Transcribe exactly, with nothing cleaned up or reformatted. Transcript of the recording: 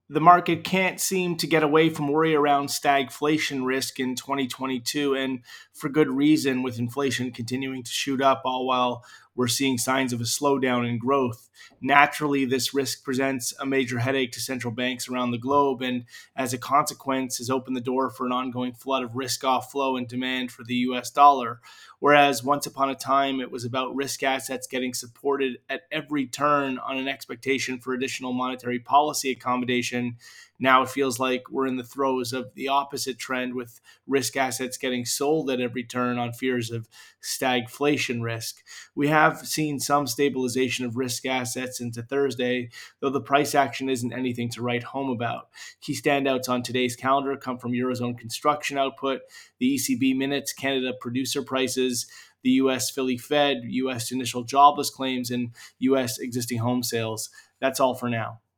The market can't seem to get away from worry around stagflation risk in twenty twenty-two, and for good reason, with inflation continuing to shoot up, all while we're seeing signs of a slowdown in growth. Naturally, this risk presents a major headache to central banks around the globe, and as a consequence, has opened the door for an ongoing flood of risk off flow and demand for the U S dollar. Whereas once upon a time, it was about risk assets getting supported at every turn on an expectation for additional monetary policy accommodation. Now it feels like we're in the throes of the opposite trend, with risk assets getting sold at every turn on fears of stagflation risk. We have seen some stabilization of risk assets into Thursday, though the price action isn't anything to write home about. Key standouts on today's calendar come from Eurozone construction output, the E C B minutes, Canada producer prices, the U S Philly Fed, U S initial jobless claims, and U S existing home sales. That's all for now.